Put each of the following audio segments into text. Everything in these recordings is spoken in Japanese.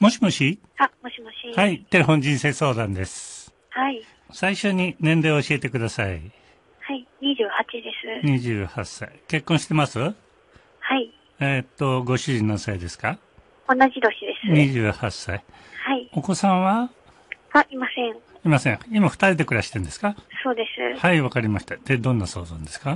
もしもし。 もしもし。 はい、テレフォン人生相談です。 はい。 最初に年齢を教えてください。 はい、28です。 28歳。結婚してます？ はい。 ご主人何歳ですか？ 同じ年です。 28歳。 はい。 お子さんは？ いません。 いません。今二人で暮らしてるんですか？ そうです。 はい、わかりました。で、どんな相談ですか？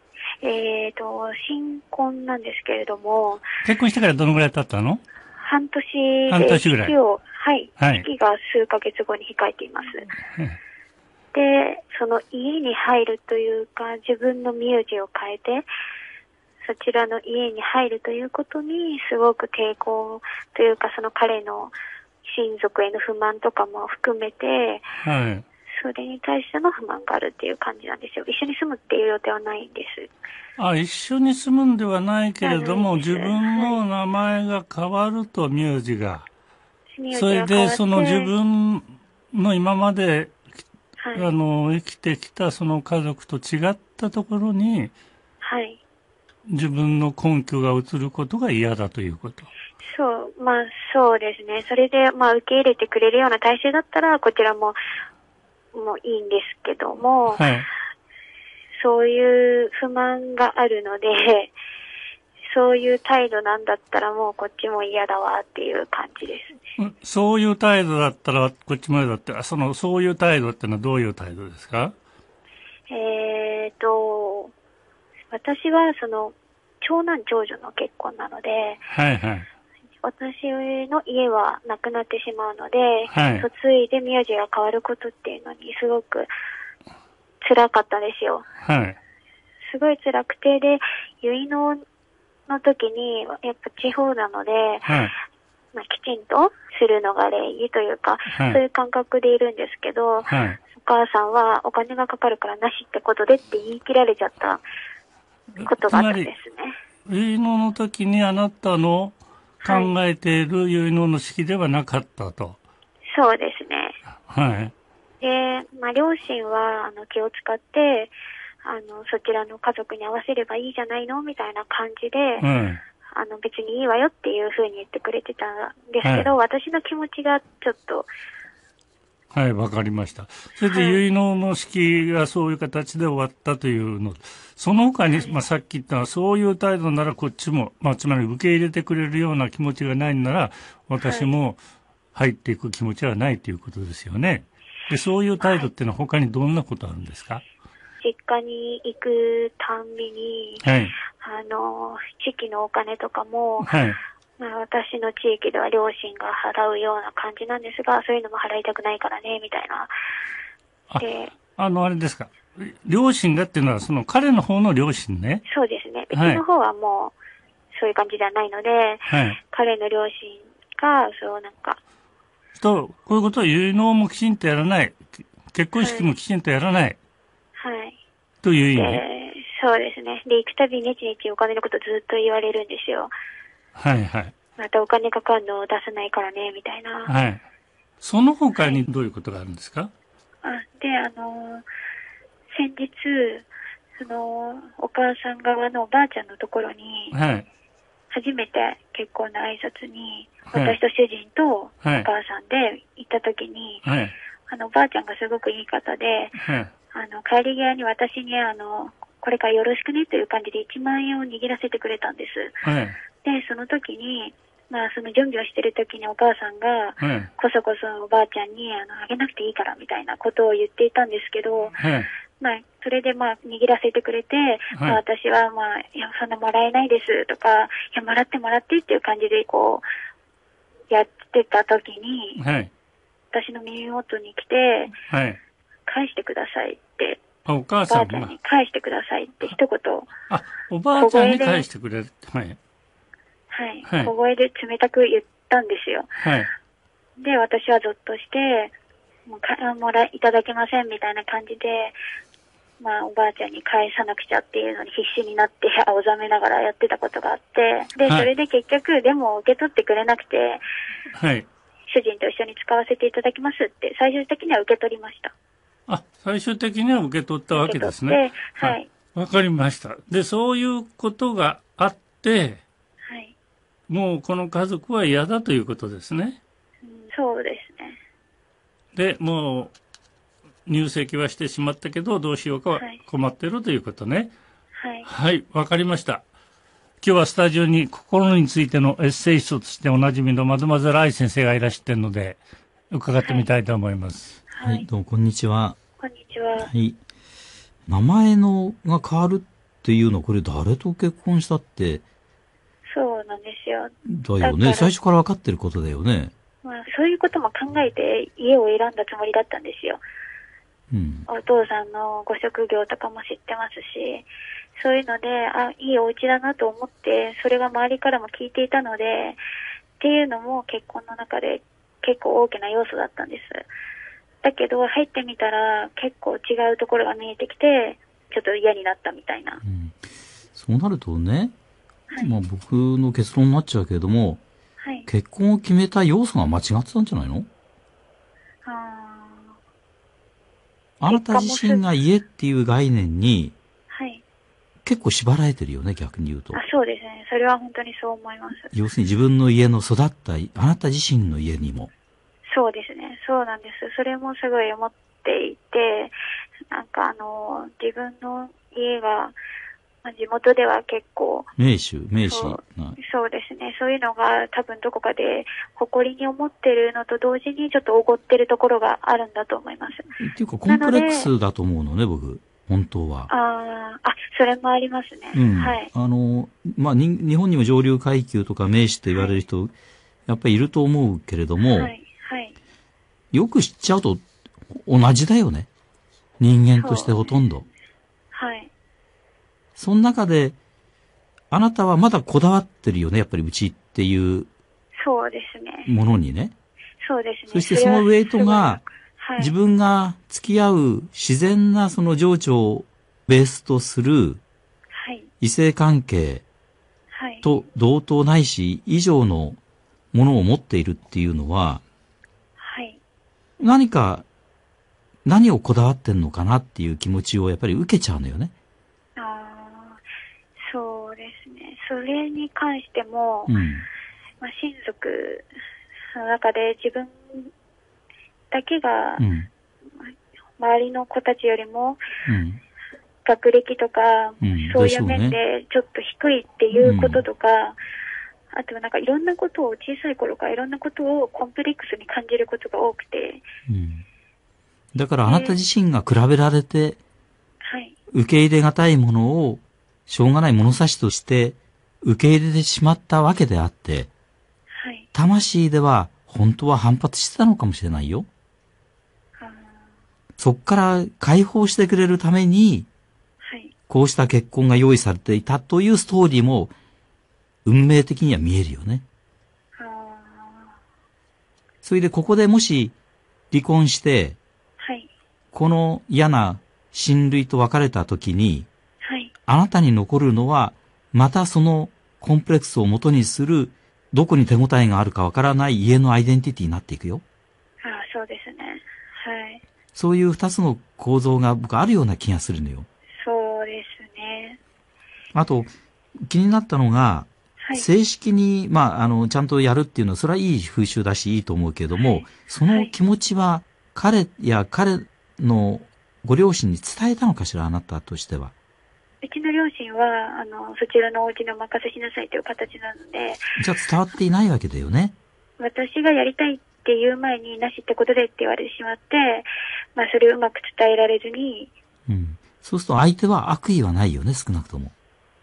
新婚なんですけれども。 結婚してからどのぐらい経ったの？ 半年で。 半年ぐらい。 式が数ヶ月後に控えています。で、その家に入るというか、自分の名字を変えて、そちらの家に入るということにすごく抵抗というか、その彼の親族への不満とかも含めて、 はい。 それに対しての不満があるっていう感じなんですよ。一緒に住むっていう予定はないんです。 一緒に住むんではないけれども、自分の名前が変わると、名字が。それで、その自分の今まで、生きてきたその家族と違ったところに、 はい。 自分の根拠が移ることが嫌だということ。 そうですね。それで、受け入れてくれるような体制だったら、こちらもいいんですけども、 はい。 そういう不満があるので、そういう態度なんだったらもうこっちも嫌だわっていう感じですね。 そういう態度だったらこっちも嫌だって、そういう態度ってのはどういう態度ですか？ 私は長男長女の結婚なので、 はいはい。 私の家はなくなってしまうので、 はい、 嫁いで名字が変わることっていうのにすごく辛かったんですよ。 はい。 すごい辛くて、で、結納の時に、やっぱ地方なので、 はい、 きちんとするのが礼儀というか、 はい、 そういう感覚でいるんですけど、 はい、 お母さんはお金がかかるからなしってことでって言い切られちゃったことがあったんですね。 結納の時にあなたの考えている結納の式ではなかったと。 そうですね。 はい。 で、両親は気を使って、そちらの家族に合わせればいいじゃないのみたいな感じで、別にいいわよっていう風に言ってくれてたんですけど、私の気持ちがちょっと。 はい、わかりました。それで結納の式がそういう形で終わったというの。その他に、さっき言ったそういう態度ならこっちも、つまり受け入れてくれるような気持ちがないなら、私も入っていく気持ちはないということですよね。で、そういう態度っていうのは他にどんなことあるんですか？ 実家に行くたんびに、地域のお金とかも、私の地域では両親が払うような感じなんですが、そういうのも払いたくないからね、みたいな。 で、あれですか。両親がっていうのは、その彼の方の両親ね。 そうですね。うちの方はもう、そういう感じではないので、彼の両親が、 こういうことは結納もきちんとやらない。結婚式もきちんとやらない。という意味。 そうですね。で、行くたびにちお金のことずっと言われるんですよ。 はいはい。 またお金かかるのを出さないからね、みたいな。 はい。その他にどういうことがあるんですか？ で、先日、お母さん側のおばあちゃんのところに、初めて結婚の挨拶に、私と主人とお母さんで行った時に、おばあちゃんがすごくいい方で、帰り際に私にこれからよろしくねという感じで1万円を握らせてくれたんです。で、その時に、その準備をしてる時にお母さんが、こそこそおばあちゃんにあげなくていいからみたいなことを言っていたんですけど、それで握らせてくれて、私はいや、そんなもらえないですとか、いや、もらってっていう感じでやってた時に、私の耳元に来て、返してくださいって、 お母さんおばあちゃんに返してくださいって一言。 おばあちゃんに返してくれる。 小声で冷たく言ったんですよ。で、私はゾッとして、いただけませんみたいな感じで、おばあちゃんに返さなくちゃっていうのに必死になって青ざめながらやってたことがあって、で、それで結局、でも受け取ってくれなくて、主人と一緒に使わせていただきますって、最終的には受け取りました。 最終的には受け取ったわけですね。わかりました。で、そういうことがあって、もうこの家族は嫌だということですね。 そうですね。 で、もう、入籍はしてしまったけど、どうしようかは困ってるということね。 はい。 はい、わかりました。今日はスタジオに心についてのエッセイストとしておなじみのまずまずらい先生がいらしているので、伺ってみたいと思います。 はい、どうもこんにちは。 こんにちは。 はい。名前が変わるっていうのは、これ誰と結婚したって。 そうなんですよ。 だよね。最初から分かってることだよね。 まあ、そういうことも考えて家を選んだつもりだったんですよ。 うん。 お父さんのご職業とかも知ってますし、そういうので、いいお家だなと思って、それが周りからも聞いていたので、っていうのも結婚の中で結構大きな要素だったんです。だけど入ってみたら結構違うところが見えてきて、ちょっと嫌になったみたいな。 うん、そうなるとね、 はい、 まあ僕の結論になっちゃうけども、 はい、 結婚を決めた要素が間違ってたんじゃないの？あなた自身が家っていう概念に、はい、結構縛られてるよね、逆に言うと。 そうですね。それは本当にそう思います。 要するに自分の家の育ったあなた自身の家にも。 そうですね。そうなんです。それもすごい思っていて、なんか自分の家が、地元では結構名士そうですね。そういうのが多分どこかで誇りに思ってるのと同時にちょっとおごってるところがあるんだと思います。 っていうかコンプレックスだと思うのね、僕。本当は。 それもありますね。 うん。 はい。 まあ、日本にも上流階級とか名士って言われる人、はい、やっぱりいると思うけれども、はい。はい。よく知っちゃうと同じだよね。人間としてほとんど。はい。その中で、あなたはまだこだわってるよね、やっぱりうちっていう。 そうですね。 ものにね。 そうですね。 そしてそのウェイトが、はい、自分が付き合う自然なその情緒をベースとする、異性関係と同等ないし以上のものを持っているっていうのは、はい、何をこだわってんのかなっていう気持ちをやっぱり受けちゃうのよね。 そうですね。それに関しても、親族の中で自分だけが、周りの子たちよりも、学歴とか、そういう面でちょっと低いっていうこととか、あとなんかいろんなことを小さい頃からいろんなことをコンプレックスに感じることが多くて。 だからあなた自身が比べられて、受け入れがたいものをしょうがない物差しとして受け入れてしまったわけであって、魂では本当は反発してたのかもしれないよ。そっから解放してくれるために、こうした結婚が用意されていたというストーリーも運命的には見えるよね。それでここでもし離婚して、この嫌な親類と別れた時に、あなたに残るのはまたそのコンプレックスを元にするどこに手応えがあるかわからない家のアイデンティティになっていくよ。 そうですね。はい。 そういう二つの構造が僕あるような気がするのよ。 そうですね。 あと、気になったのが、正式に、ちゃんとやるっていうのは、それはいい風習だし、いいと思うけれども、その気持ちは、彼のご両親に伝えたのかしら、あなたとしては。 うちの両親は、そちらのお家にお任せしなさいという形なので。 じゃあ伝わっていないわけだよね。 私がやりたいっていう前に、なしってことでって言われてしまって、それをうまく伝えられずに。 そうすると相手は悪意はないよね、少なくとも。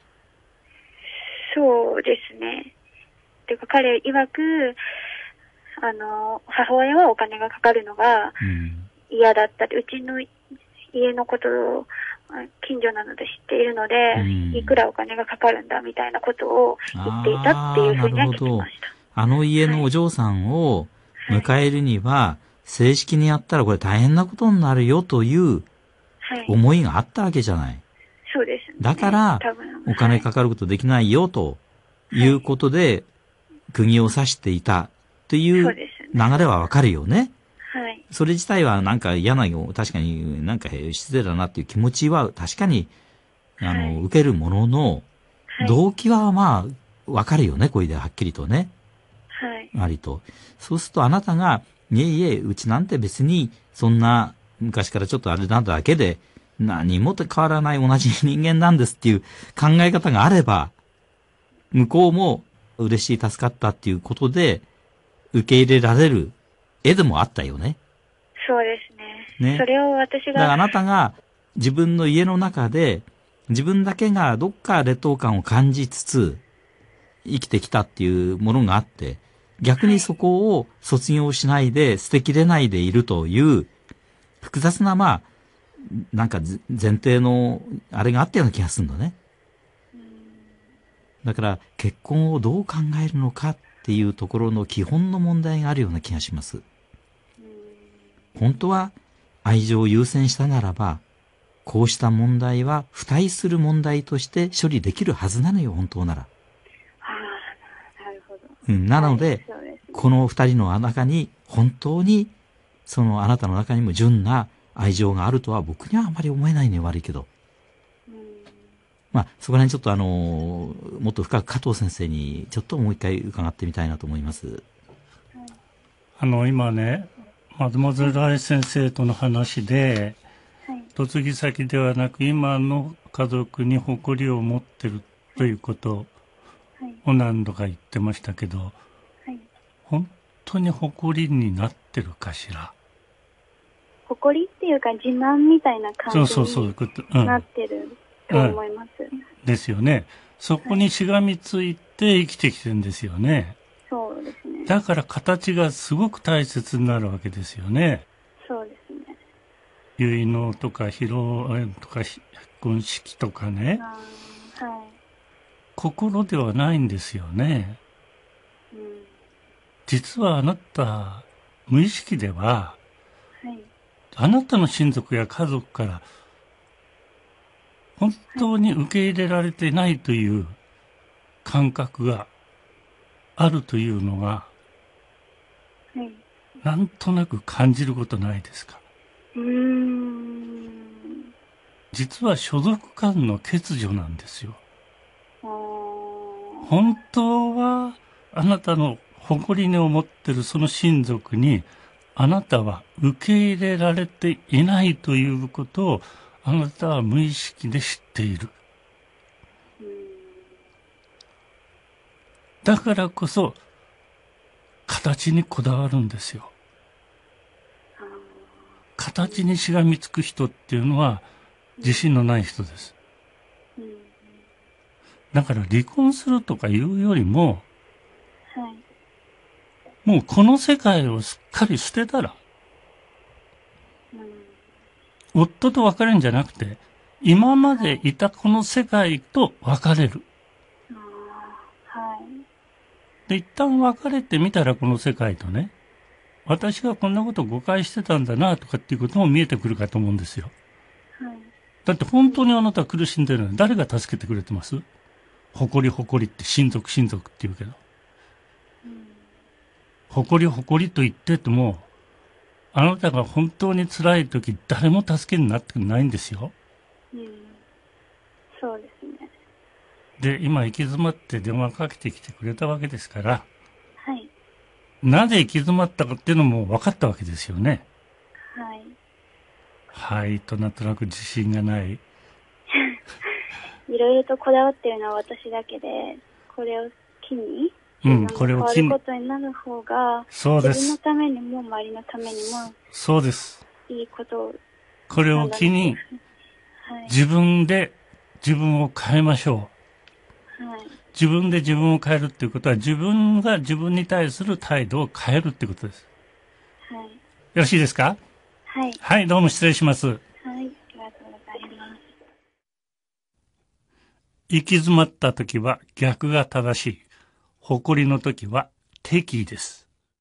そうですね。てか彼曰く、母親はお金がかかるのが嫌だったって、うちの家のことを近所なので知っているので、いくらお金がかかるんだみたいなことを言っていたっていうふうには聞きました。 あの家のお嬢さんを迎えるには、正式にやったらこれ大変なことになるよという思いがあったわけじゃない。 そうですね。 だから、お金かかることできないよということで、釘を刺していたという流れはわかるよね。それ自体はなんか嫌な、確かになんか失礼だなっていう気持ちは確かに、受けるものの、動機はわかるよね、これではっきりとね。 割と。そうするとあなたが、いえいえ、うちなんて別に、そんな、昔からちょっとあれなんだけで、何も変わらない同じ人間なんですっていう考え方があれば、向こうも嬉しい、助かったっていうことで、受け入れられる絵でもあったよね。 そうですね。それを私が。 だからあなたが自分の家の中で、自分だけがどっか劣等感を感じつつ、生きてきたっていうものがあって、逆にそこを卒業しないで、捨てきれないでいるという、複雑な、なんか前提の、あれがあったような気がするのね。だから、結婚をどう考えるのかっていうところの基本の問題があるような気がします。本当は、愛情を優先したならば、こうした問題は付帯する問題として処理できるはずなのよ、本当なら。 なるほど。 なので、この二人の中に、本当に、あなたの中にも純な愛情があるとは僕にはあまり思えないね、悪いけど。そこら辺ちょっともっと深く加藤先生にちょっともう一回伺ってみたいなと思います。 今ね、マドモゼルライ先生との話で、嫁ぎ先ではなく今の家族に誇りを持ってるということを何度か言ってましたけど、本当に誇りになってるかしら。 誇りっていうか自慢みたいな感じになってると思います。 ですよね。そこにしがみついて生きてきてるんですよね。 そうですね。 だから形がすごく大切になるわけですよね。 そうですね。 結納とか披露とか結婚式とかね。心ではないんですよね。実はあなた、無意識では、あなたの親族や家族から本当に受け入れられてないという感覚があるというのが、なんとなく感じることないですか？実は所属間の欠如なんですよ。本当はあなたの誇りに思ってるその親族にあなたは受け入れられていないということをあなたは無意識で知っている。だからこそ形にこだわるんですよ。形にしがみつく人っていうのは自信のない人です。だから離婚するとかいうよりも、もうこの世界をすっかり捨てたら、夫と別れるんじゃなくて、今までいたこの世界と別れる。で、一旦別れてみたらこの世界とね、私がこんなこと誤解してたんだなとかっていうことも見えてくるかと思うんですよ。だって本当にあなたは苦しんでるのに誰が助けてくれてます？誇り誇りって親族って言うけど。誇りと言ってても、あなたが本当に辛い時誰も助けになってないんですよ。 そうですね。 で、今行き詰まって電話かけてきてくれたわけですから、なぜ行き詰まったかっていうのも分かったわけですよね。となんとなく自信がない。 いろいろとこだわってるのは私だけで、これを機に、これを機に変わることになる方が、 そうです。 自分のためにも周りのためにも、 そうです。 いいことを。 これを機に、自分で自分を変えましょう。自分で自分を変えるっていうことは、自分が自分に対する態度を変えるっていうことです。よろしいですか？どうも失礼します。 ありがとうございます。 行き詰まった時は逆が正しい。誇りの時は敵意です。